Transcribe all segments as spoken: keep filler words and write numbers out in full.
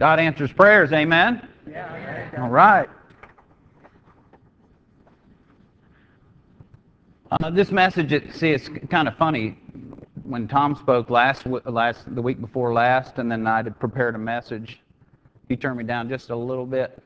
God answers prayers, amen? Yeah. All right. Uh, this message, it, see, it's kind of funny. When Tom spoke last, last, the week before last, and then I had prepared a message, he turned me down just a little bit.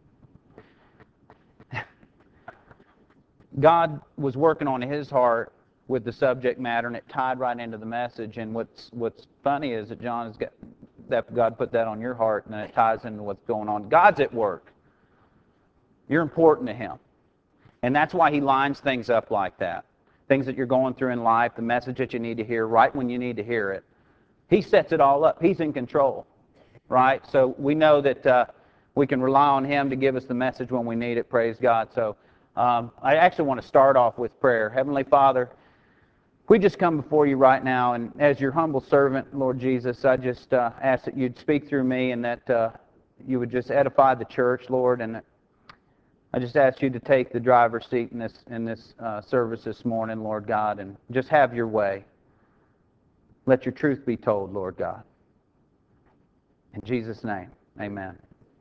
God was working on his heart with the subject matter, and it tied right into the message. And what's what's funny is that John has got that God put that on your heart, and then it ties into what's going on. God's at work. You're important to him, and that's why he lines things up like that. Things that you're going through in life, the message that you need to hear right when you need to hear it. He sets it all up. He's in control, right? So we know that uh, we can rely on him to give us the message when we need it. Praise God. So um, I actually want to start off with prayer. Heavenly Father, we just come before you right now, and as your humble servant, Lord Jesus, I just uh, ask that you'd speak through me and that uh, you would just edify the church, Lord, and I just ask you to take the driver's seat in this in this uh, service this morning, Lord God, and just have your way. Let your truth be told, Lord God. In Jesus' name, amen.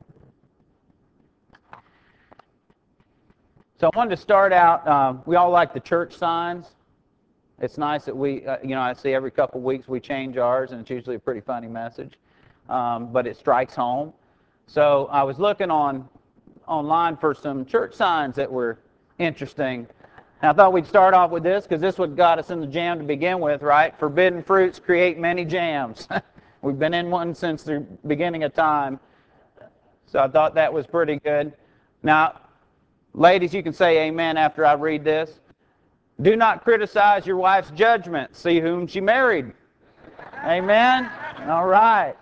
So I wanted to start out, um, we all like the church signs. It's nice that we, uh, you know, I see every couple of weeks we change ours, and it's usually a pretty funny message, um, but it strikes home. So I was looking on online for some church signs that were interesting. And I thought we'd start off with this because this what got us in the jam to begin with, right? Forbidden fruits create many jams. We've been in one since the beginning of time. So I thought that was pretty good. Now, ladies, you can say amen after I read this. Do not criticize your wife's judgment. See whom she married. Amen? All right.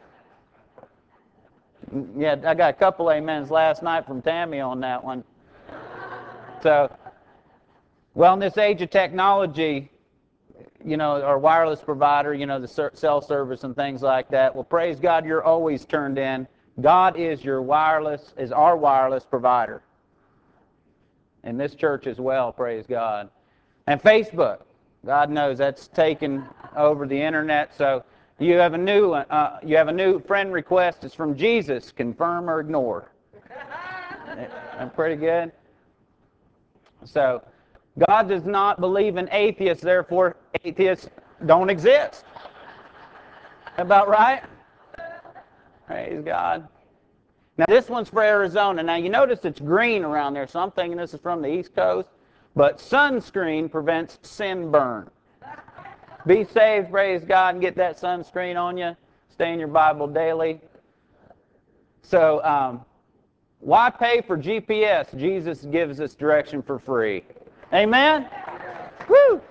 Yeah, I got a couple amens last night from Tammy on that one. So, well, in this age of technology, you know, our wireless provider, you know, the cell service and things like that, well, praise God, you're always turned in. God is your wireless, is our wireless provider. And this church as well, praise God. And Facebook, God knows that's taken over the internet, so you have a new uh, you have a new friend request. It's from Jesus. Confirm or ignore. That's pretty good. So, God does not believe in atheists. Therefore, atheists don't exist. About right? Praise God. Now, this one's for Arizona. Now, you notice it's green around there, so I'm thinking this is from the East Coast. But sunscreen prevents sunburn. Be saved, praise God, and get that sunscreen on you. Stay in your Bible daily. So, um, why pay for G P S? Jesus gives us direction for free. Amen? Woo!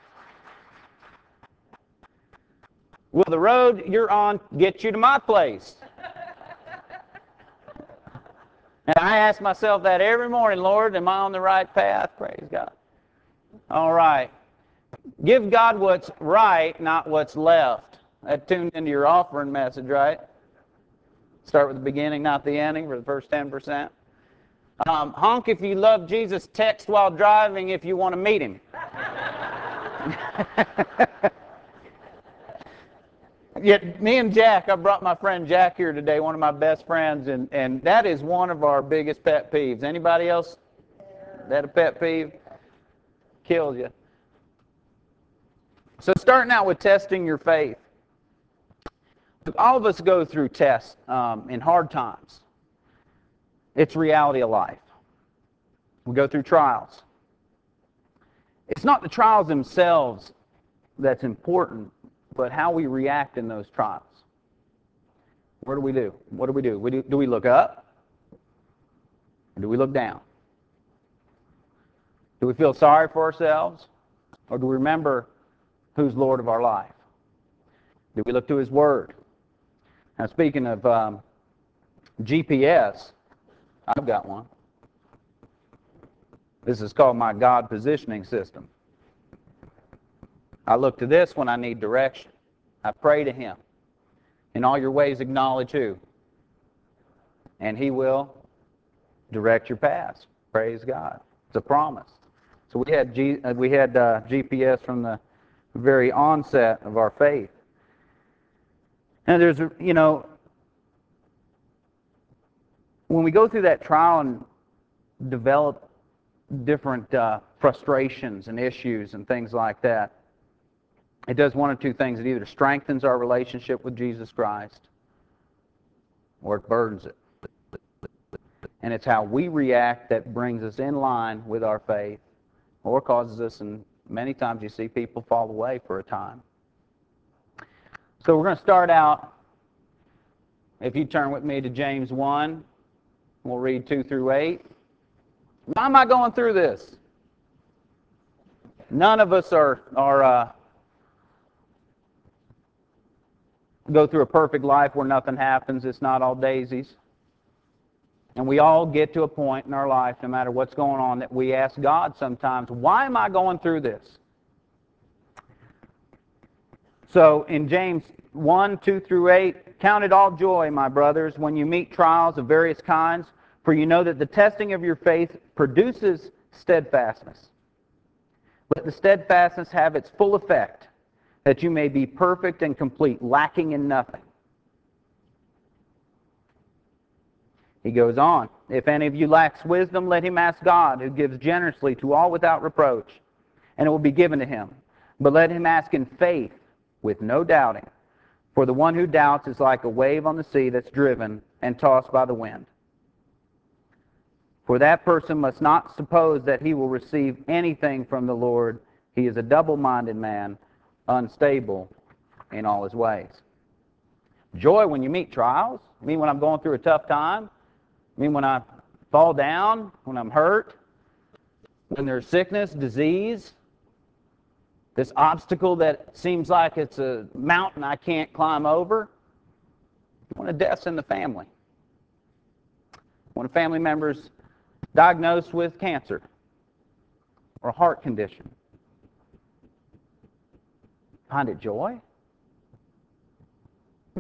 Will the road you're on get you to my place? And I ask myself that every morning, Lord, am I on the right path? Praise God. All right. Give God what's right, not what's left. That tuned into your offering message, right? Start with the beginning, not the ending, for the first ten percent. Um, honk if you love Jesus. Text while driving if you want to meet him. Yet me and Jack, I brought my friend Jack here today, one of my best friends, and, and that is one of our biggest pet peeves. Anybody else? That a pet peeve? Kills you. So starting out with testing your faith. All of us go through tests um, in hard times. It's reality of life. We go through trials. It's not the trials themselves that's important, but how we react in those trials. What do we do? What do we do? We do, do we look up? Or do we look down? Do we feel sorry for ourselves? Or do we remember who's Lord of our life? Do we look to His Word? Now, speaking of um, G P S, I've got one. This is called my God positioning system. I look to this when I need direction. I pray to Him. In all your ways acknowledge who? And He will direct your paths. Praise God. It's a promise. So we had G, uh, we had uh, G P S from the very onset of our faith. And there's, you know, when we go through that trial and develop different uh, frustrations and issues and things like that, it does one of two things. It either strengthens our relationship with Jesus Christ or it burdens it. And it's how we react that brings us in line with our faith or causes us, and many times you see people fall away for a time. So we're going to start out, if you turn with me to James one, we'll read two through eight. Why am I going through this? None of us are, are uh, go through a perfect life where nothing happens. It's not all daisies. And we all get to a point in our life, no matter what's going on, that we ask God sometimes, why am I going through this? So in James one, two through eight, count it all joy, my brothers, when you meet trials of various kinds, for you know that the testing of your faith produces steadfastness. Let the steadfastness have its full effect, that you may be perfect and complete, lacking in nothing. He goes on, if any of you lacks wisdom, let him ask God, who gives generously to all without reproach, and it will be given to him. But let him ask in faith, with no doubting. For the one who doubts is like a wave on the sea that's driven and tossed by the wind. For that person must not suppose that he will receive anything from the Lord. He is a double-minded man, unstable in all his ways. Joy when you meet trials. I mean, when I'm going through a tough time. I mean, when I fall down, when I'm hurt, when there's sickness, disease, this obstacle that seems like it's a mountain I can't climb over. When a death's in the family. When a family member's diagnosed with cancer or a heart condition. Find it joy? Hmm.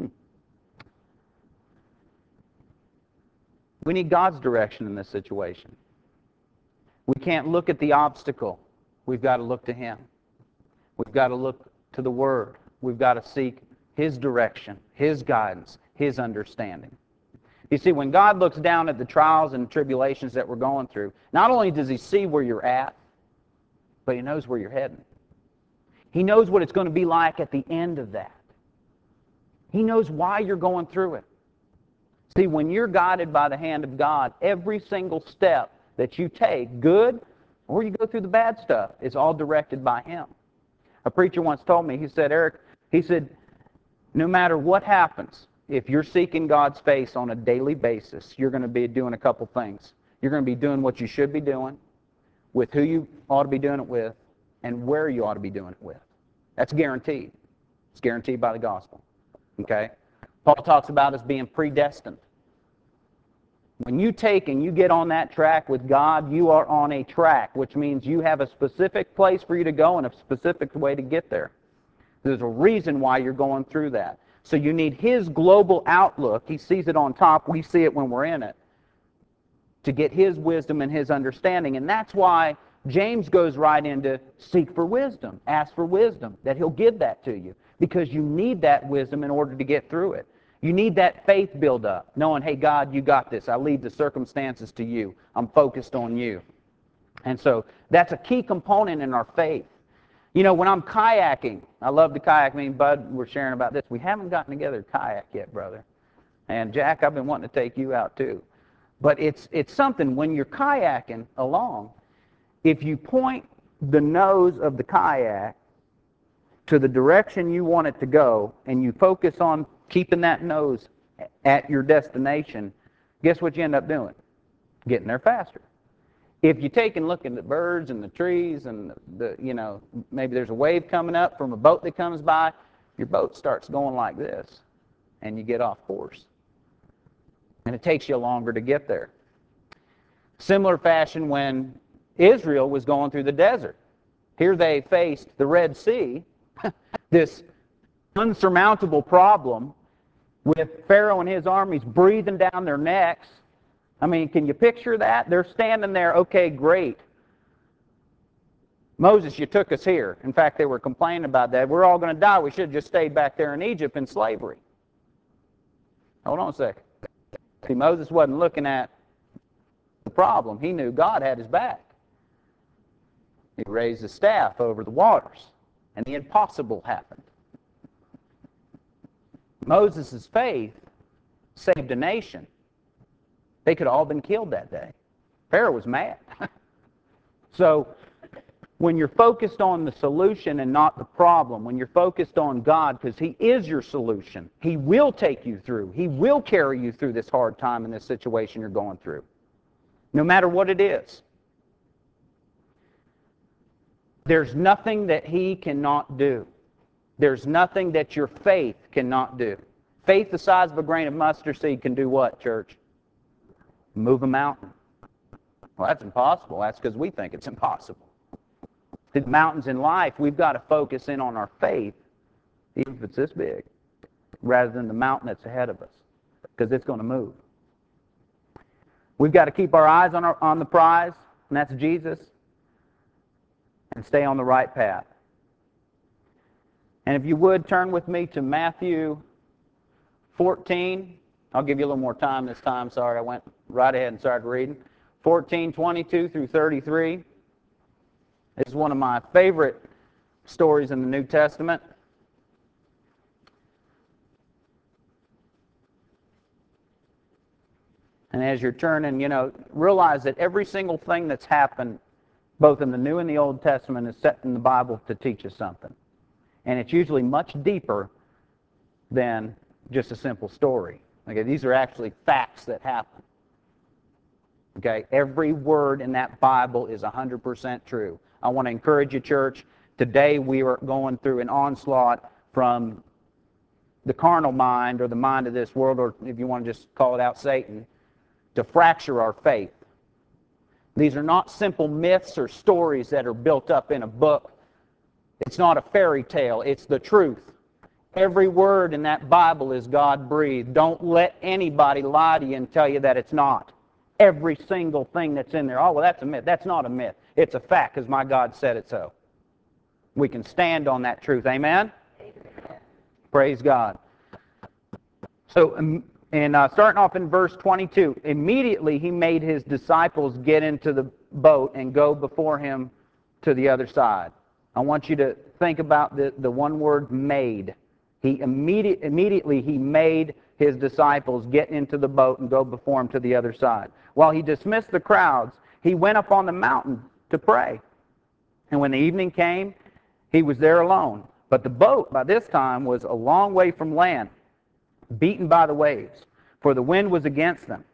We need God's direction in this situation. We can't look at the obstacle. We've got to look to Him. We've got to look to the Word. We've got to seek His direction, His guidance, His understanding. You see, when God looks down at the trials and tribulations that we're going through, not only does He see where you're at, but He knows where you're heading. He knows what it's going to be like at the end of that. He knows why you're going through it. See, when you're guided by the hand of God, every single step that you take, good or you go through the bad stuff, is all directed by Him. A preacher once told me, he said, Eric, he said, no matter what happens, if you're seeking God's face on a daily basis, you're going to be doing a couple things. You're going to be doing what you should be doing, with who you ought to be doing it with, and where you ought to be doing it with. That's guaranteed. It's guaranteed by the gospel. Okay? Paul talks about us being predestined. When you take and you get on that track with God, you are on a track, which means you have a specific place for you to go and a specific way to get there. There's a reason why you're going through that. So you need His global outlook. He sees it on top. We see it when we're in it. To get His wisdom and His understanding. And that's why James goes right into seek for wisdom. Ask for wisdom, that He'll give that to you. Because you need that wisdom in order to get through it. You need that faith build up, knowing, hey, God, you got this. I leave the circumstances to you. I'm focused on you. And so that's a key component in our faith. You know, when I'm kayaking, I love to kayak. Me and Bud were sharing about this. We haven't gotten together to kayak yet, brother. And Jack, I've been wanting to take you out too. But it's it's something, when you're kayaking along, if you point the nose of the kayak to the direction you want it to go, and you focus on keeping that nose at your destination, guess what you end up doing? Getting there faster. If you take and look at the birds and the trees and the, the, you know, maybe there's a wave coming up from a boat that comes by, your boat starts going like this, and you get off course. And it takes you longer to get there. Similar fashion when Israel was going through the desert. Here they faced the Red Sea, this unsurmountable problem with Pharaoh and his armies breathing down their necks. I mean, can you picture that? They're standing there, okay, great. Moses, you took us here. In fact, they were complaining about that. We're all going to die. We should have just stayed back there in Egypt in slavery. Hold on a second. See, Moses wasn't looking at the problem. He knew God had his back. He raised his staff over the waters, and the impossible happened. Moses' faith saved a nation. They could have all been killed that day. Pharaoh was mad. So, when you're focused on the solution and not the problem, when you're focused on God, because He is your solution, He will take you through. He will carry you through this hard time and this situation you're going through, no matter what it is. There's nothing that He cannot do. There's nothing that your faith cannot do. Faith the size of a grain of mustard seed can do what, church? Move a mountain. Well, that's impossible. That's because we think it's impossible. The mountains in life, we've got to focus in on our faith, even if it's this big, rather than the mountain that's ahead of us, because it's going to move. We've got to keep our eyes on, our, on the prize, and that's Jesus, and stay on the right path. And if you would, turn with me to Matthew fourteen. I'll give you a little more time this time. Sorry, I went right ahead and started reading. fourteen, twenty-two through thirty-three. This is one of my favorite stories in the New Testament. And as you're turning, you know, realize that every single thing that's happened, both in the New and the Old Testament, is set in the Bible to teach us something. And it's usually much deeper than just a simple story. Okay, these are actually facts that happen. Okay, every word in that Bible is one hundred percent true. I want to encourage you, church, today we are going through an onslaught from the carnal mind, or the mind of this world, or if you want to just call it out, Satan, to fracture our faith. These are not simple myths or stories that are built up in a book. It's not a fairy tale, it's the truth. Every word in that Bible is God-breathed. Don't let anybody lie to you and tell you that it's not. Every single thing that's in there, oh, well, that's a myth. That's not a myth. It's a fact, because my God said it so. We can stand on that truth. Amen? Amen. Praise God. So, um, and uh, starting off in verse twenty-two, immediately He made His disciples get into the boat and go before Him to the other side. I want you to think about the, the one word, made. He immediate, immediately He made His disciples get into the boat and go before Him to the other side. While He dismissed the crowds, He went up on the mountain to pray. And when the evening came, He was there alone. But the boat, by this time, was a long way from land, beaten by the waves, for the wind was against them.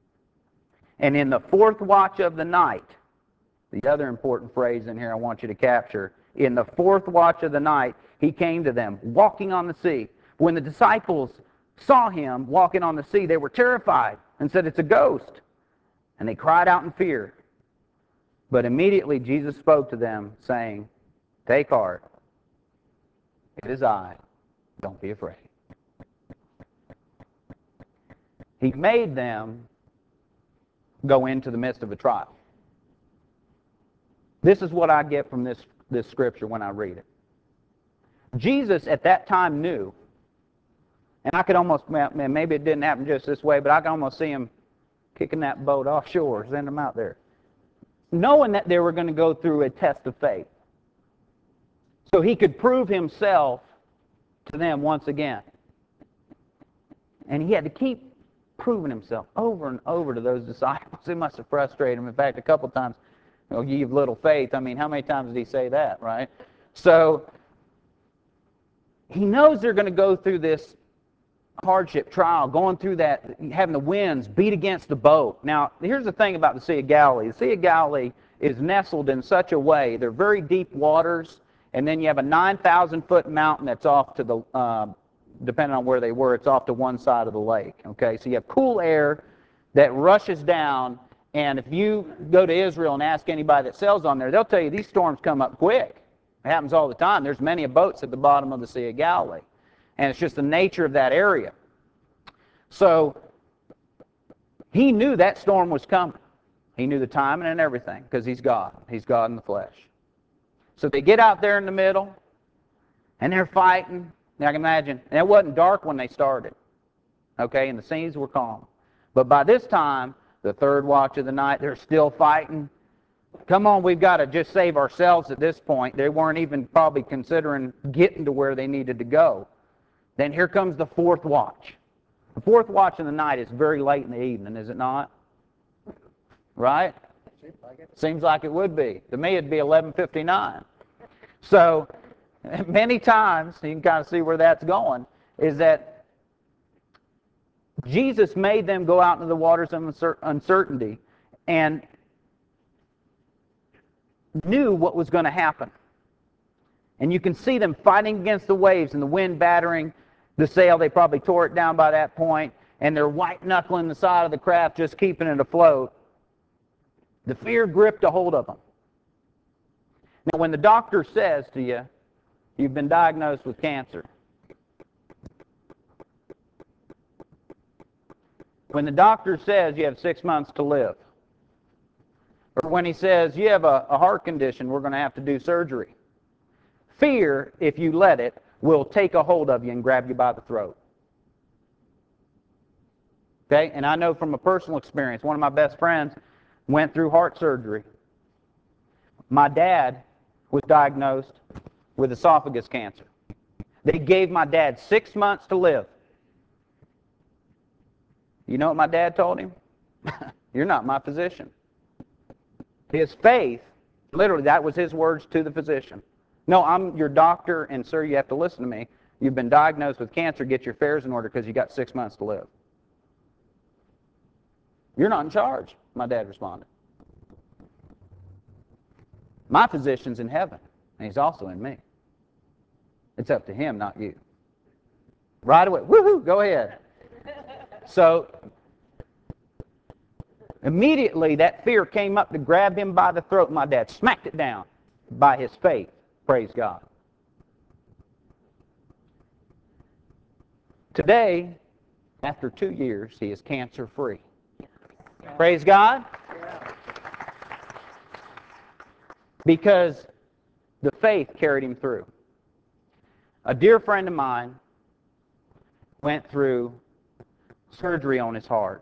And in the fourth watch of the night, the other important phrase in here I want you to capture, in the fourth watch of the night, He came to them, walking on the sea. When the disciples saw Him walking on the sea, they were terrified and said, "It's a ghost." And they cried out in fear. But immediately Jesus spoke to them, saying, "Take heart. It is I. Don't be afraid." He made them go into the midst of a trial. This is what I get from this, this scripture when I read it. Jesus at that time knew, and I could almost, man, maybe it didn't happen just this way, but I can almost see Him kicking that boat offshore, sending them out there, knowing that they were going to go through a test of faith. So He could prove Himself to them once again. And He had to keep proving Himself over and over to those disciples. It must have frustrated them. In fact, a couple times, you know, "You have little faith." I mean, how many times did He say that, right? So He knows they're going to go through this hardship, trial, going through that, having the winds beat against the boat. Now, here's the thing about the Sea of Galilee. The Sea of Galilee is nestled in such a way, they're very deep waters, and then you have a nine thousand foot mountain that's off to the, uh, depending on where they were, it's off to one side of the lake. Okay, so you have cool air that rushes down, and if you go to Israel and ask anybody that sails on there, they'll tell you these storms come up quick. It happens all the time. There's many boats at the bottom of the Sea of Galilee. And it's just the nature of that area. So He knew that storm was coming. He knew the timing and everything, because He's God. He's God in the flesh. So they get out there in the middle, and they're fighting. Now I can imagine, and it wasn't dark when they started. Okay, and the seas were calm. But by this time, the third watch of the night, they're still fighting. Come on, we've got to just save ourselves at this point. They weren't even probably considering getting to where they needed to go. Then here comes the fourth watch. The fourth watch of the night is very late in the evening, is it not? Right? Seems like it. Seems like it would be. To me, it'd be eleven fifty-nine. So, many times, you can kind of see where that's going, is that Jesus made them go out into the waters of uncertainty and knew what was going to happen. And you can see them fighting against the waves and the wind battering the sail. They probably tore it down by that point, and they're white-knuckling the side of the craft, just keeping it afloat. The fear gripped a hold of them. Now, when the doctor says to you, you've been diagnosed with cancer, when the doctor says you have six months to live, or when he says you have a, a heart condition, we're going to have to do surgery, fear, if you let it, will take a hold of you and grab you by the throat. Okay? And I know from a personal experience, one of my best friends went through heart surgery. My dad was diagnosed with esophagus cancer. They gave my dad six months to live. You know what my dad told him? You're not my physician. His faith, literally, that was his words to the physician. No, I'm your doctor, and sir, you have to listen to me. You've been diagnosed with cancer. Get your affairs in order because you got six months to live. You're not in charge, my dad responded. My physician's in heaven, and he's also in me. It's up to him, not you. Right away, woohoo, go ahead. So, immediately that fear came up to grab him by the throat. My dad smacked it down by his faith. Praise God. Today, after two years, he is cancer-free. Praise God. Because the faith carried him through. A dear friend of mine went through surgery on his heart.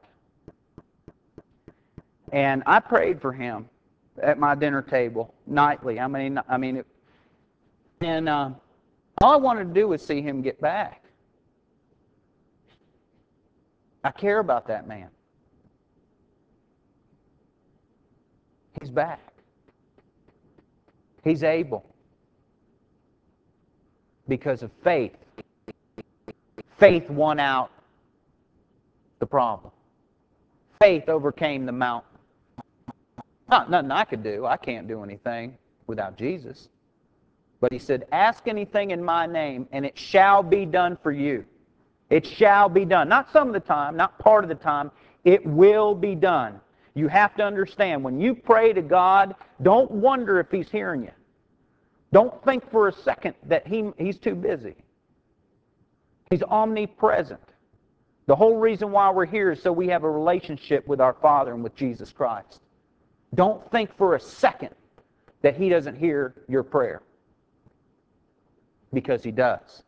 And I prayed for him at my dinner table nightly. I mean, I mean, it, and uh, all I wanted to do was see him get back. I care about that man. He's back. He's able. Because of faith. Faith won out the problem. Faith overcame the mountain. Not nothing I could do. I can't do anything without Jesus. But he said, ask anything in my name, and it shall be done for you. It shall be done. Not some of the time, not part of the time. It will be done. You have to understand, when you pray to God, don't wonder if He's hearing you. Don't think for a second that he, He's too busy. He's omnipresent. The whole reason why we're here is so we have a relationship with our Father and with Jesus Christ. Don't think for a second that He doesn't hear your prayer. Because He does.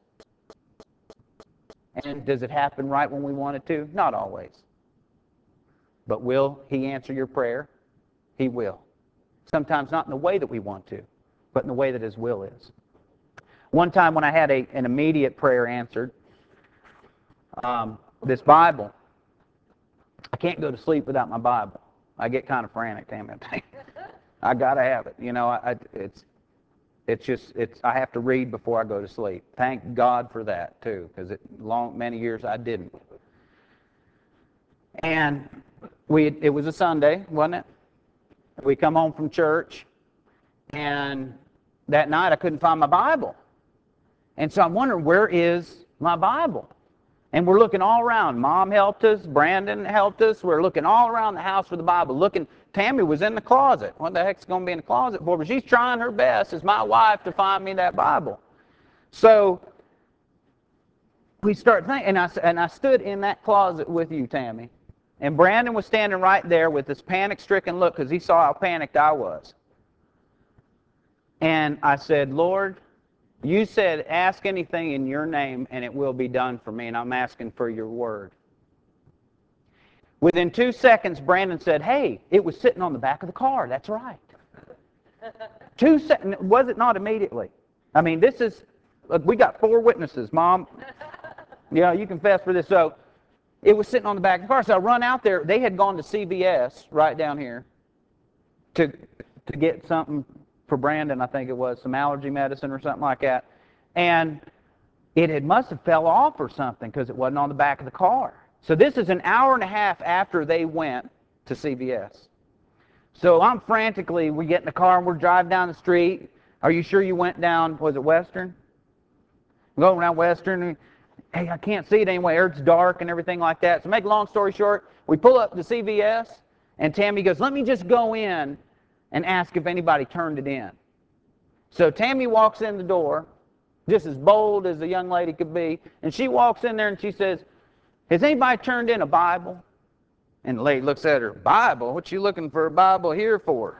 And does it happen right when we want it to? Not always. But will He answer your prayer? He will. Sometimes not in the way that we want to, but in the way that His will is. One time when I had a, an immediate prayer answered, um, this Bible, I can't go to sleep without my Bible. I get kind of frantic, damn it. I got to have it. You know, I, it's it's just it's I have to read before I go to sleep. Thank God for that too, because it long many years I didn't. And we it was a Sunday, wasn't it? We come home from church, and that night I couldn't find my Bible. And so I'm wondering, where is my Bible? And we're looking all around. Mom helped us. Brandon helped us. We're looking all around the house for the Bible. Looking. Tammy was in the closet. What the heck's going to be in the closet for? But she's trying her best as my wife to find me that Bible. So we start thinking, and I, and I stood in that closet with you, Tammy. And Brandon was standing right there with this panic-stricken look because he saw how panicked I was. And I said, Lord, you said, ask anything in your name and it will be done for me, and I'm asking for your word. Within two seconds, Brandon said, hey, it was sitting on the back of the car. That's right. Two seconds. Was it not immediately? I mean, this is, look, we got four witnesses, Mom. Yeah, you confess for this. So it was sitting on the back of the car. So I run out there. They had gone to C V S right down here to to get something for Brandon, I think it was, some allergy medicine or something like that. And it had must have fell off or something because it wasn't on the back of the car. So this is an hour and a half after they went to C V S. So I'm frantically, we get in the car and we're driving down the street. Are you sure you went down, was it Western? We go around Western, and, hey, I can't see it anywhere. It's dark and everything like that. So make a long story short, we pull up to C V S, and Tammy goes, let me just go in and ask if anybody turned it in. So Tammy walks in the door, just as bold as a young lady could be, and she walks in there and she says, has anybody turned in a Bible? And the lady looks at her, Bible? What you looking for a Bible here for?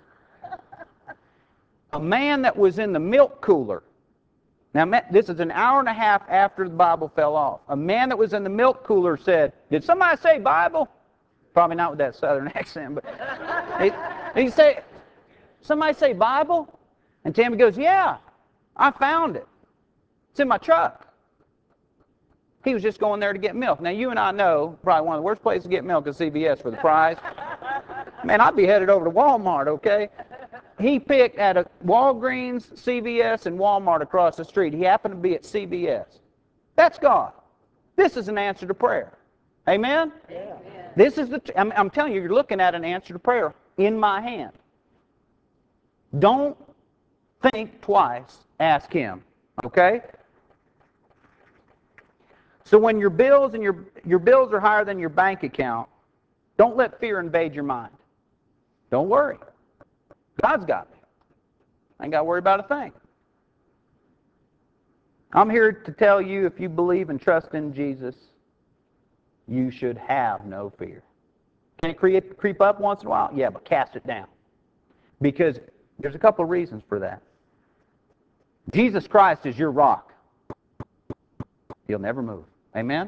A man that was in the milk cooler. Now, this is an hour and a half after the Bible fell off. A man that was in the milk cooler said, did somebody say Bible? Probably not with that southern accent, but he, he said, somebody say Bible? And Tammy goes, yeah, I found it. It's in my truck. He was just going there to get milk. Now, you and I know probably one of the worst places to get milk is C V S for the price. Man, I'd be headed over to Walmart, okay? He picked at a Walgreens, C V S, and Walmart across the street. He happened to be at C V S. That's God. This is an answer to prayer. Amen? Yeah. This is the. I'm, I'm telling you, you're looking at an answer to prayer in my hand. Don't think twice. Ask Him. Okay? So when your bills and your your bills are higher than your bank account, don't let fear invade your mind. Don't worry. God's got me. I ain't got to worry about a thing. I'm here to tell you, if you believe and trust in Jesus, you should have no fear. Can it creep, creep up once in a while? Yeah, but cast it down. Because there's a couple of reasons for that. Jesus Christ is your rock. He'll never move. Amen?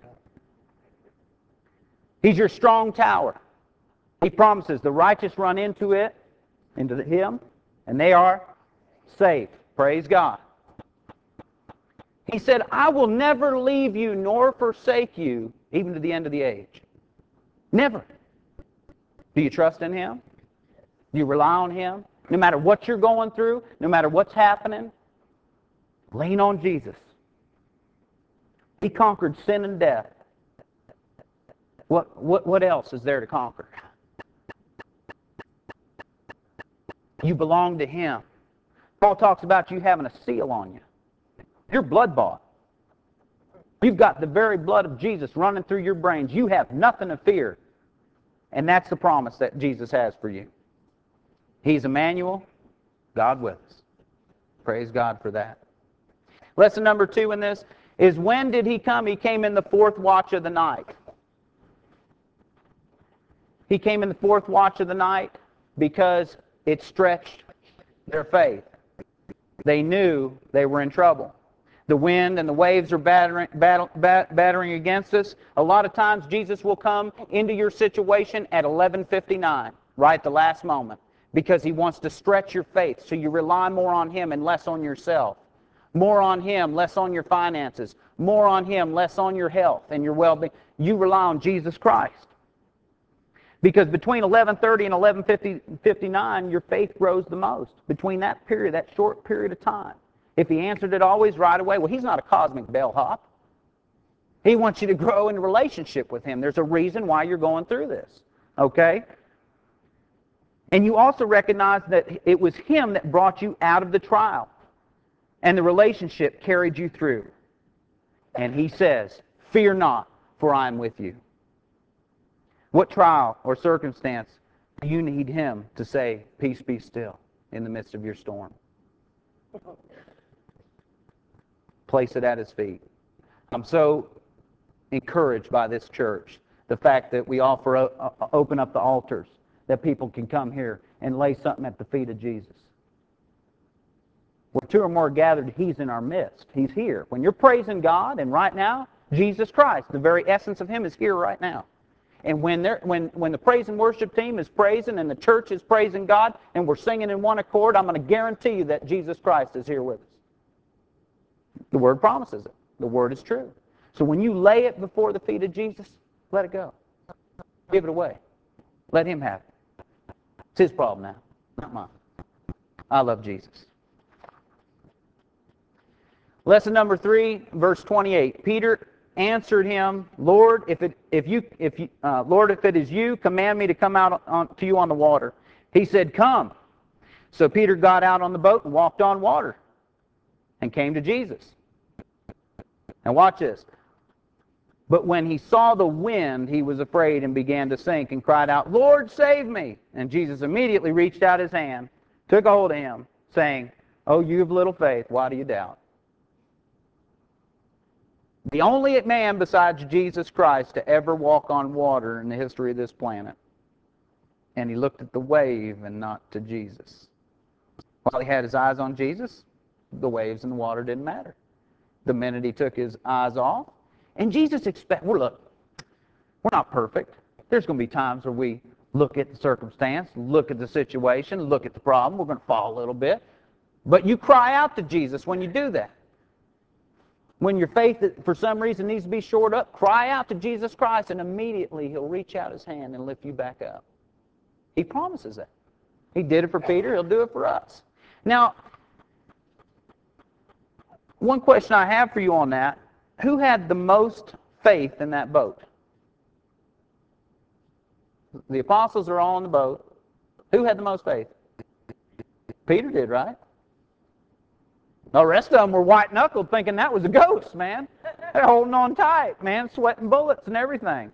He's your strong tower. He promises the righteous run into it, into Him, and they are safe. Praise God. He said, I will never leave you nor forsake you, even to the end of the age. Never. Do you trust in Him? Do you rely on Him? No matter what you're going through, no matter what's happening, lean on Jesus. He conquered sin and death. What, what, what else is there to conquer? You belong to Him. Paul talks about you having a seal on you. You're blood bought. You've got the very blood of Jesus running through your brains. You have nothing to fear. And that's the promise that Jesus has for you. He's Emmanuel, God with us. Praise God for that. Lesson number two in this is, when did He come? He came in the fourth watch of the night. He came in the fourth watch of the night because it stretched their faith. They knew they were in trouble. The wind and the waves are battering, battle, bat, battering against us. A lot of times Jesus will come into your situation at eleven fifty-nine, right at the last moment, because He wants to stretch your faith so you rely more on Him and less on yourself. More on Him, less on your finances. More on Him, less on your health and your well-being. You rely on Jesus Christ. Because between eleven thirty and eleven fifty-nine, your faith grows the most. Between that period, that short period of time. If He answered it always right away, well, He's not a cosmic bellhop. He wants you to grow in a relationship with Him. There's a reason why you're going through this. Okay? And you also recognize that it was Him that brought you out of the trial. And the relationship carried you through. And He says, fear not, for I am with you. What trial or circumstance do you need Him to say, peace be still, in the midst of your storm? Place it at His feet. I'm so encouraged by this church. The fact that we offer, uh, open up the altars, that people can come here and lay something at the feet of Jesus. Where two or more are gathered, He's in our midst. He's here. When you're praising God, and right now, Jesus Christ, the very essence of Him is here right now. And when, they're, when, when the praise and worship team is praising and the church is praising God and we're singing in one accord, I'm going to guarantee you that Jesus Christ is here with us. The Word promises it. The Word is true. So when you lay it before the feet of Jesus, let it go. Give it away. Let Him have it. It's His problem now, not mine. I love Jesus. Lesson number three, verse twenty-eight. Peter answered him, Lord, if it if you if you, uh, Lord, if it is you, command me to come out on, to you on the water. He said, come. So Peter got out on the boat and walked on water and came to Jesus. Now watch this. But when he saw the wind, he was afraid and began to sink and cried out, Lord, save me. And Jesus immediately reached out his hand, took a hold of him, saying, Oh, you of little faith, why do you doubt? The only man besides Jesus Christ to ever walk on water in the history of this planet. And he looked at the wave and not to Jesus. While he had his eyes on Jesus, the waves and the water didn't matter. The minute he took his eyes off, and Jesus expect, well, look, we're not perfect. There's going to be times where we look at the circumstance, look at the situation, look at the problem. We're going to fall a little bit. But you cry out to Jesus when you do that. When your faith, for some reason, needs to be shored up, cry out to Jesus Christ, and immediately He'll reach out His hand and lift you back up. He promises that. He did it for Peter. He'll do it for us. Now, one question I have for you on that, who had the most faith in that boat? The apostles are all on the boat. Who had the most faith? Peter did, right? The rest of them were white-knuckled thinking that was a ghost, man. They're holding on tight, man, sweating bullets and everything.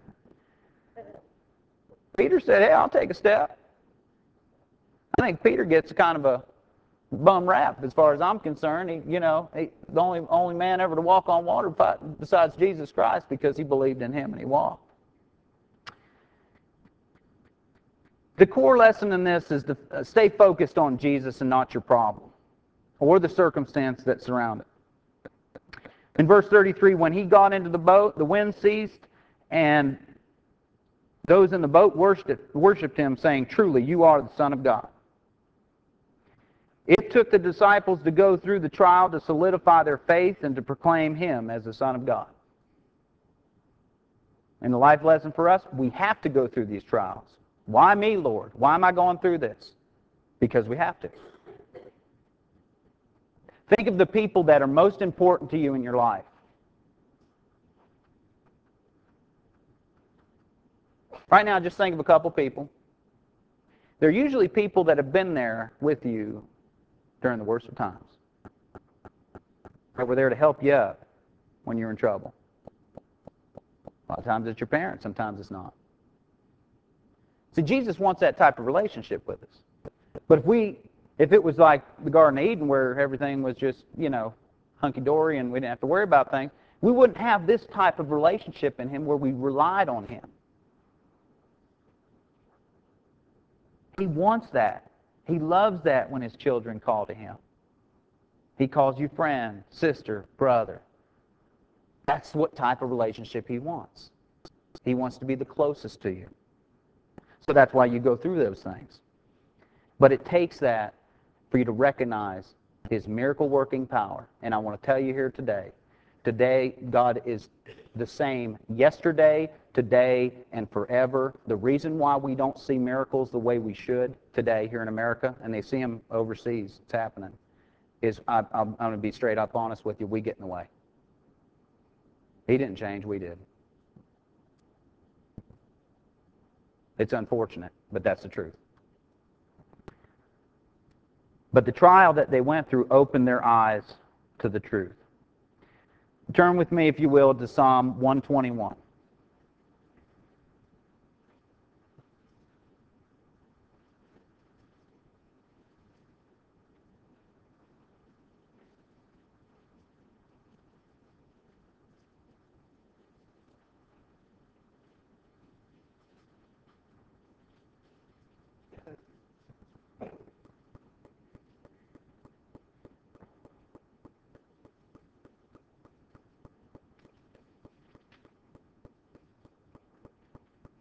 Peter said, hey, I'll take a step. I think Peter gets kind of a bum rap as far as I'm concerned. He, you know, he, the only, only man ever to walk on water besides Jesus Christ because he believed in Him and he walked. The core lesson in this is to stay focused on Jesus and not your problem or the circumstance that surround it. In verse thirty-three, when he got into the boat, the wind ceased, and those in the boat worshipped, worshipped him, saying, Truly, you are the Son of God. It took the disciples to go through the trial to solidify their faith and to proclaim Him as the Son of God. And the life lesson for us, we have to go through these trials. Why me, Lord? Why am I going through this? Because we have to. Think of the people that are most important to you in your life. Right now, just think of a couple people. They're usually people that have been there with you during the worst of times. That were there to help you up when you're in trouble. A lot of times it's your parents, sometimes it's not. See, Jesus wants that type of relationship with us. But if we, if it was like the Garden of Eden where everything was just, you know, hunky-dory and we didn't have to worry about things, we wouldn't have this type of relationship in Him where we relied on Him. He wants that. He loves that when His children call to Him. He calls you friend, sister, brother. That's what type of relationship He wants. He wants to be the closest to you. So that's why you go through those things. But it takes that for you to recognize His miracle-working power. And I want to tell you here today, today God is the same yesterday, today, and forever. The reason why we don't see miracles the way we should today here in America, and they see them overseas, it's happening, is I, I'm, I'm going to be straight up honest with you, we get in the way. He didn't change, we did. It's unfortunate, but that's the truth. But the trial that they went through opened their eyes to the truth. Turn with me, if you will, to Psalm one twenty-one.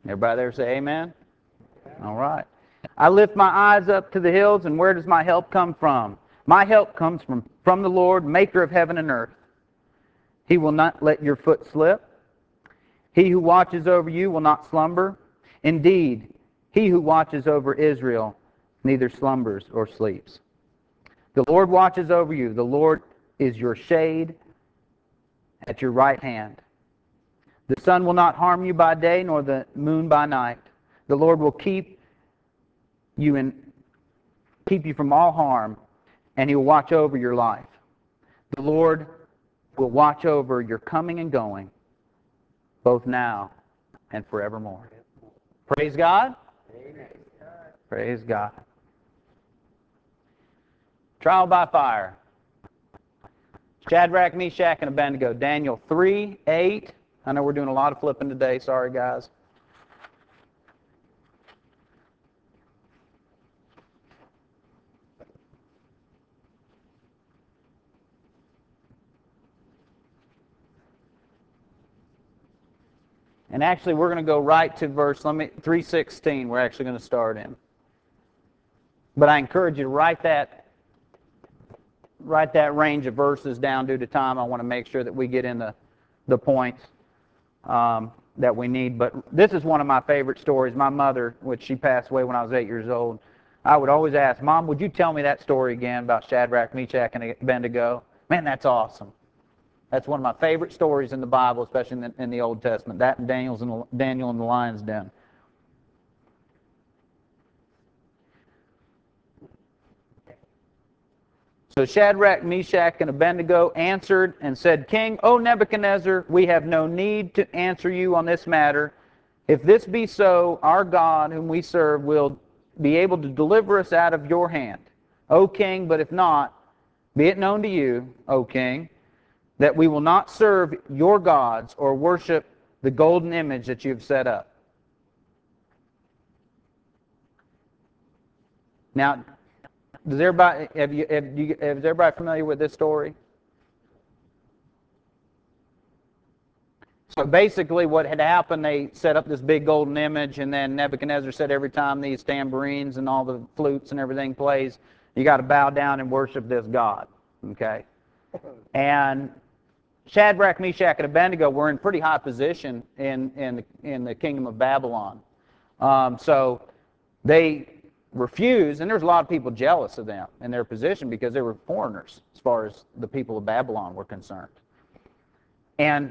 Everybody there say amen? All right. I lift my eyes up to the hills, and where does my help come from? My help comes from, from the Lord, maker of heaven and earth. He will not let your foot slip. He who watches over you will not slumber. Indeed, he who watches over Israel neither slumbers or sleeps. The Lord watches over you. The Lord is your shade at your right hand. The sun will not harm you by day, nor the moon by night. The Lord will keep you in, keep you from all harm, and He will watch over your life. The Lord will watch over your coming and going, both now and forevermore. Praise God. Amen. Praise God. Trial by fire. Shadrach, Meshach, and Abednego. Daniel three, eight. I know we're doing a lot of flipping today. Sorry, guys. And actually, we're going to go right to verse let me three sixteen. We're actually going to start in. But I encourage you to write that write that range of verses down due to time. I want to make sure that we get in the, the points um, that we need. But this is one of my favorite stories. My mother, which she passed away when I was eight years old, I would always ask, Mom, would you tell me that story again about Shadrach, Meshach, and Abednego? Man, that's awesome. That's one of my favorite stories in the Bible, especially in the, in the Old Testament. That and Daniel's in the, Daniel in the lion's den. So Shadrach, Meshach, and Abednego answered and said, King, O Nebuchadnezzar, we have no need to answer you on this matter. If this be so, our God, whom we serve, will be able to deliver us out of your hand, O king, but if not, be it known to you, O king, that we will not serve your gods or worship the golden image that you have set up. Now, does everybody have you, have you, is everybody familiar with this story? So basically what had happened, they set up this big golden image, and then Nebuchadnezzar said every time these tambourines and all the flutes and everything plays, you got to bow down and worship this god. Okay? And Shadrach, Meshach, and Abednego were in pretty high position in, in, the, in the kingdom of Babylon. Um, so they refused, and there's a lot of people jealous of them in their position because they were foreigners as far as the people of Babylon were concerned. And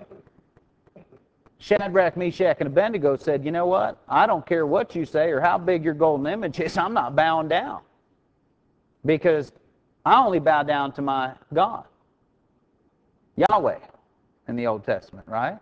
Shadrach, Meshach, and Abednego said, you know what? I don't care what you say or how big your golden image is. I'm not bowing down because I only bow down to my God. Yahweh in the Old Testament, right?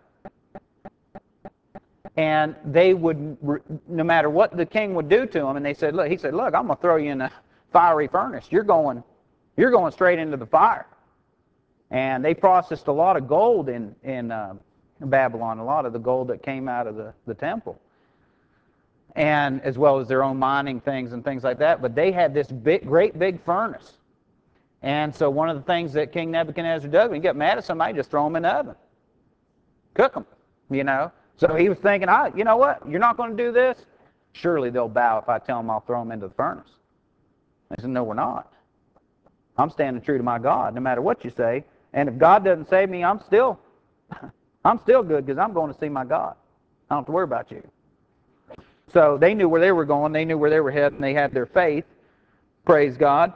And they would, no matter what the king would do to them, and they said, look, he said, look, I'm going to throw you in a fiery furnace. You're going, you're going straight into the fire. And they processed a lot of gold in, in uh, Babylon, a lot of the gold that came out of the, the temple. And as well as their own mining things and things like that. But they had this big, great big furnace. And so one of the things that King Nebuchadnezzar does, when he got mad at somebody, just throw them in the oven. Cook them, you know. So he was thinking, ah, you know what? You're not going to do this? Surely they'll bow if I tell them I'll throw them into the furnace. I said, no, we're not. I'm standing true to my God, no matter what you say. And if God doesn't save me, I'm still, I'm still good because I'm going to see my God. I don't have to worry about you. So they knew where they were going. They knew where they were heading. They had their faith. Praise God.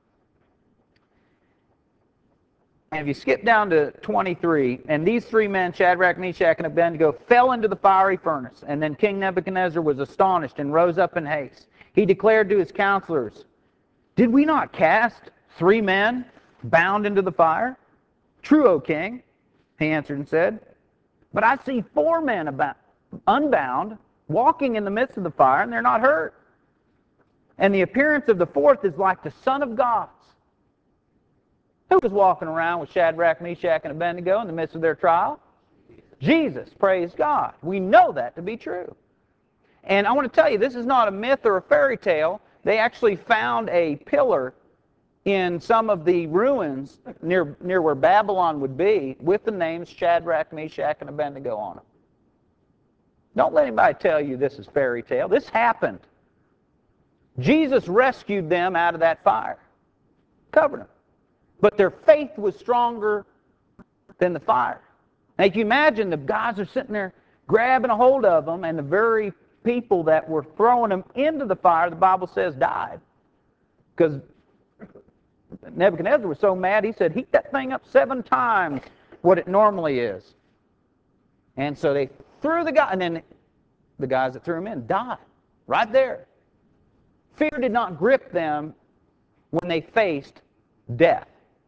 And if you skip down to twenty-three, and these three men, Shadrach, Meshach, and Abednego, fell into the fiery furnace. And then King Nebuchadnezzar was astonished and rose up in haste. He declared to his counselors, did we not cast three men bound into the fire? True, O king, he answered and said. But I see four men about, unbound, walking in the midst of the fire, and they're not hurt. And the appearance of the fourth is like the Son of God. Who was walking around with Shadrach, Meshach, and Abednego in the midst of their trial? Jesus, praise God. We know that to be true. And I want to tell you, this is not a myth or a fairy tale. They actually found a pillar in some of the ruins near, near where Babylon would be with the names Shadrach, Meshach, and Abednego on it. Don't let anybody tell you this is fairy tale. This happened. Jesus rescued them out of that fire. Covered them. But their faith was stronger than the fire. Now, you can imagine the guys are sitting there grabbing a hold of them, and the very people that were throwing them into the fire, the Bible says, died. Because Nebuchadnezzar was so mad, he said, heat that thing up seven times what it normally is. And so they threw the guy, and then the guys that threw him in died right there. Fear did not grip them when they faced death.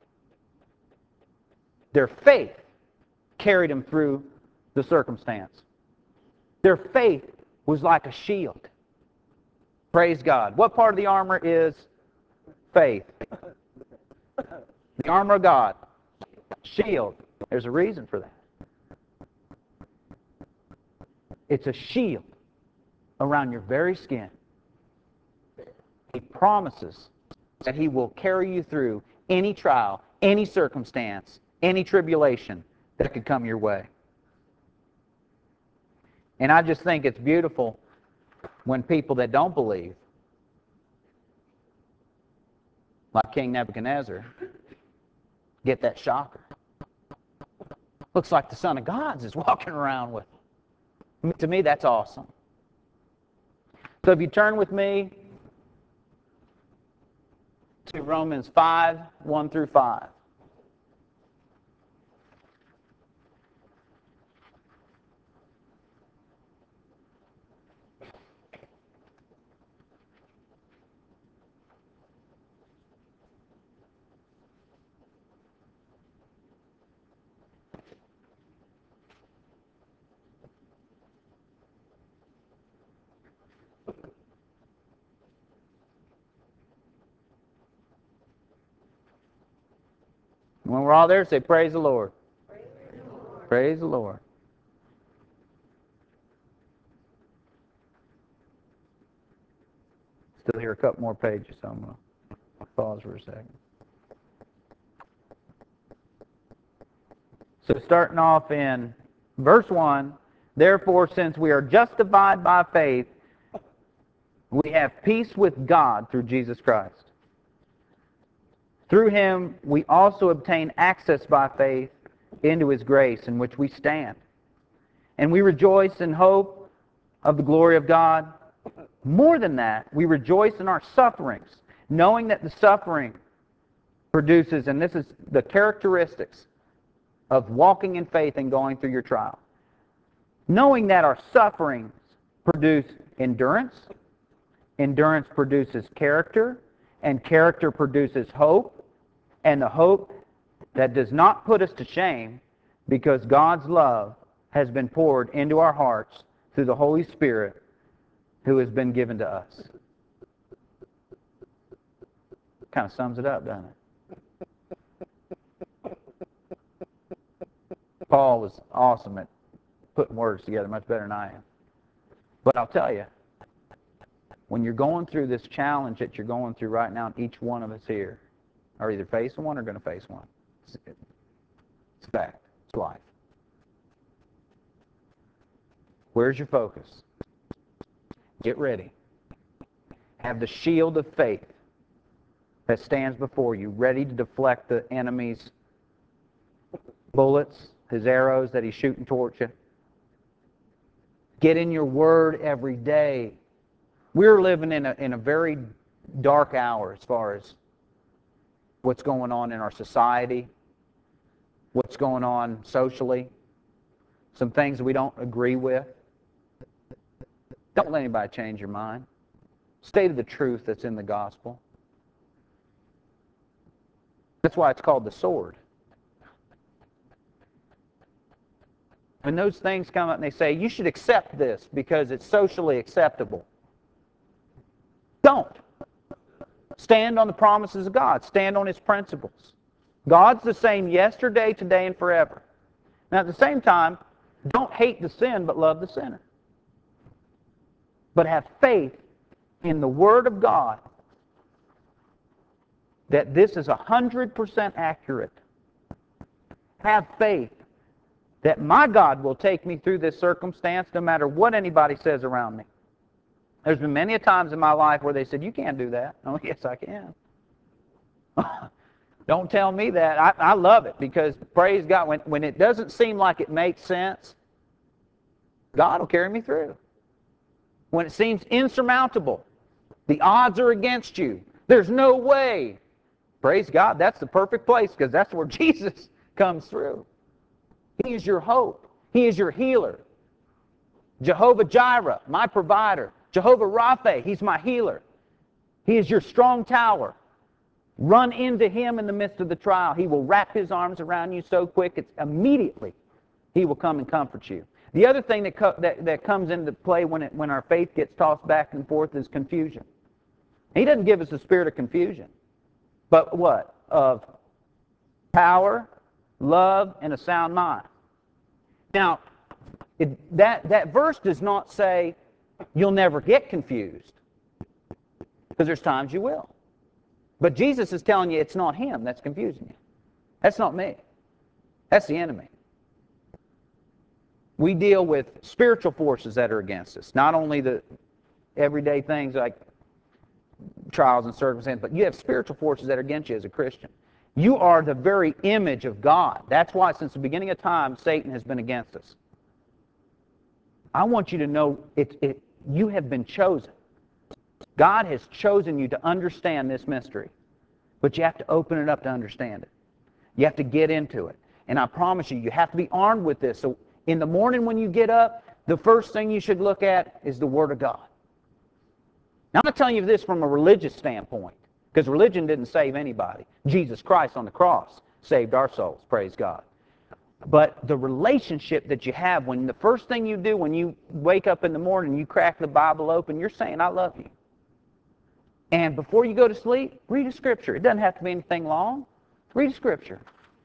Their faith carried them through the circumstance. Their faith was like a shield. Praise God. What part of the armor is faith? The armor of God. Shield. There's a reason for that. It's a shield around your very skin. He promises that He will carry you through any trial, any circumstance, any tribulation that could come your way. And I just think it's beautiful when people that don't believe, like King Nebuchadnezzar, get that shocker. Looks like the Son of God is walking around with them. To me, that's awesome. So if you turn with me to Romans five, one through five. When we're all there, say, praise the Lord. Praise the Lord. Praise the Lord. Still hear a couple more pages, so I'm going to pause for a second. So starting off in verse one, therefore, since we are justified by faith, we have peace with God through Jesus Christ. Through Him, we also obtain access by faith into His grace in which we stand. And we rejoice in hope of the glory of God. More than that, we rejoice in our sufferings, knowing that the suffering produces, and this is the characteristics of walking in faith and going through your trial. Knowing that our sufferings produce endurance, endurance produces character, and character produces hope, and the hope that does not put us to shame, because God's love has been poured into our hearts through the Holy Spirit who has been given to us. Kind of sums it up, doesn't it? Paul was awesome at putting words together, much better than I am. But I'll tell you, when you're going through this challenge that you're going through right now, each one of us here are either facing one or going to face one. It's, it's fact. It's life. Where's your focus? Get ready. Have the shield of faith that stands before you, ready to deflect the enemy's bullets, his arrows that he's shooting towards you. Get in your Word every day. We're living in a, in a very dark hour as far as what's going on in our society, what's going on socially, some things we don't agree with. Don't let anybody change your mind. Stay to the truth that's in the gospel. That's why it's called the sword. When those things come up and they say, you should accept this because it's socially acceptable. Don't. Stand on the promises of God. Stand on His principles. God's the same yesterday, today, and forever. Now at the same time, don't hate the sin, but love the sinner. But have faith in the Word of God that this is one hundred percent accurate. Have faith that my God will take me through this circumstance no matter what anybody says around me. There's been many a times in my life where they said, you can't do that. Oh, yes, I can. Don't tell me that. I, I love it because, praise God, when, when it doesn't seem like it makes sense, God will carry me through. When it seems insurmountable, the odds are against you, there's no way. Praise God, that's the perfect place because that's where Jesus comes through. He is your hope. He is your healer. Jehovah Jireh, my provider. Jehovah Rapha, He's my healer. He is your strong tower. Run into Him in the midst of the trial. He will wrap His arms around you so quick, it's immediately He will come and comfort you. The other thing that, co- that, that comes into play when, it, when our faith gets tossed back and forth is confusion. He doesn't give us a spirit of confusion, but what? Of power, love, and a sound mind. Now, it, that, that verse does not say you'll never get confused, because there's times you will. But Jesus is telling you it's not Him that's confusing you. That's not me. That's the enemy. We deal with spiritual forces that are against us, not only the everyday things like trials and circumstances, but you have spiritual forces that are against you as a Christian. You are the very image of God. That's why since the beginning of time, Satan has been against us. I want you to know it, it, you have been chosen. God has chosen you to understand this mystery, but you have to open it up to understand it. You have to get into it. And I promise you, you have to be armed with this. So in the morning when you get up, the first thing you should look at is the Word of God. Now, I'm not telling you this from a religious standpoint, because religion didn't save anybody. Jesus Christ on the cross saved our souls, praise God. But the relationship that you have when the first thing you do when you wake up in the morning, you crack the Bible open, you're saying, I love you. And before you go to sleep, read a scripture. It doesn't have to be anything long. Read a scripture.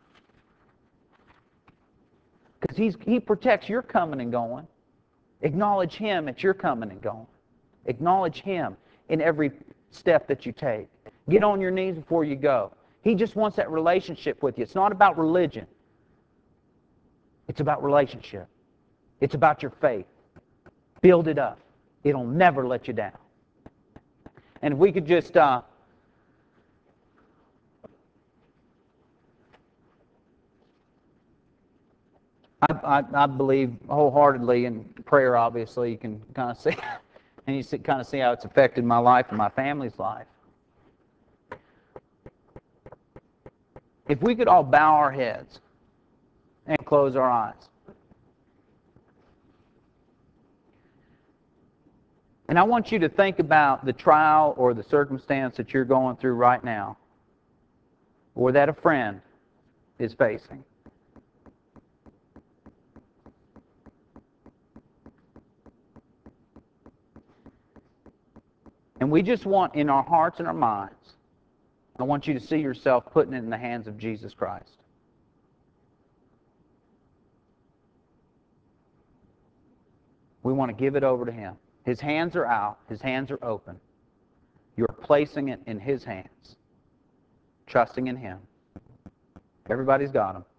Because he's, He protects your coming and going. Acknowledge Him at your coming and going. Acknowledge Him in every step that you take. Get on your knees before you go. He just wants that relationship with you. It's not about religion. It's about relationship. It's about your faith. Build it up. It'll never let you down. And if we could just... Uh, I, I, I believe wholeheartedly in prayer, obviously. You can kind of see, and you see, kind of see how it's affected my life and my family's life. If we could all bow our heads and close our eyes. And I want you to think about the trial or the circumstance that you're going through right now, or that a friend is facing. And we just want, in our hearts and our minds, I want you to see yourself putting it in the hands of Jesus Christ. We want to give it over to Him. His hands are out. His hands are open. You're placing it in His hands, trusting in Him. Everybody's got them.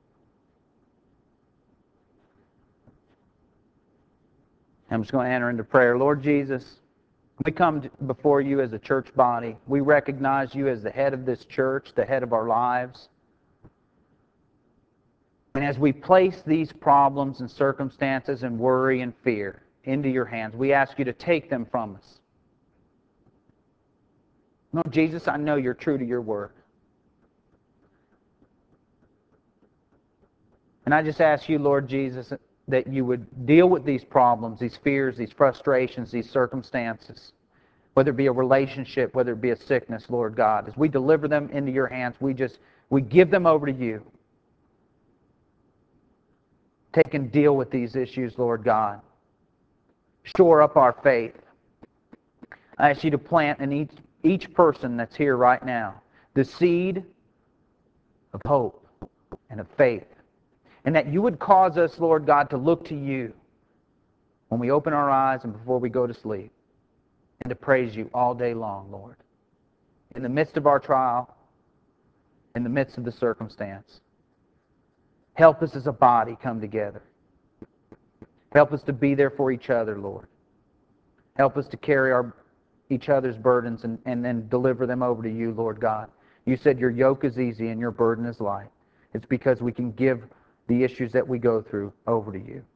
I'm just going to enter into prayer. Lord Jesus, we come before You as a church body. We recognize You as the head of this church, the head of our lives. And as we place these problems and circumstances and worry and fear into Your hands, we ask You to take them from us. Lord Jesus, I know You're true to Your word. And I just ask You, Lord Jesus, that You would deal with these problems, these fears, these frustrations, these circumstances, whether it be a relationship, whether it be a sickness, Lord God. As we deliver them into Your hands, we just, we give them over to You. Take and deal with these issues, Lord God. Shore up our faith. I ask You to plant in each, each person that's here right now the seed of hope and of faith. And that You would cause us, Lord God, to look to You when we open our eyes and before we go to sleep. And to praise You all day long, Lord. In the midst of our trial, in the midst of the circumstance. Help us as a body come together. Help us to be there for each other, Lord. Help us to carry our each other's burdens and, and then deliver them over to you, Lord God. You said your yoke is easy and your burden is light. It's because we can give the issues that we go through over to you.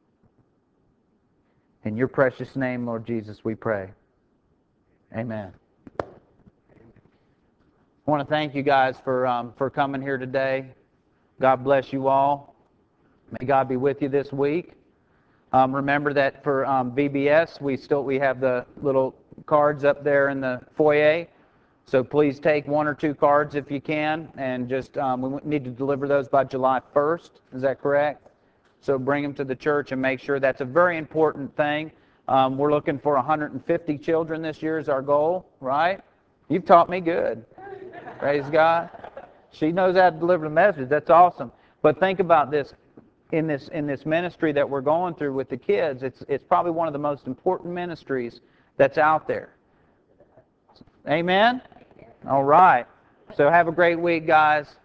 In your precious name, Lord Jesus, we pray. Amen. I want to thank you guys for um, for coming here today. God bless you all. May God be with you this week. Um, remember that for um, V B S, we still we have the little cards up there in the foyer. So please take one or two cards if you can, and just um, we need to deliver those by July first. Is that correct? So bring them to the church and make sure. That's a very important thing. Um, we're looking for one hundred fifty children this year is our goal, right? You've taught me good. Praise God. She knows how to deliver the message. That's awesome. But think about this. In this in this ministry that we're going through with the kids, it's it's probably one of the most important ministries that's out there. Amen? All right. So have a great week, guys.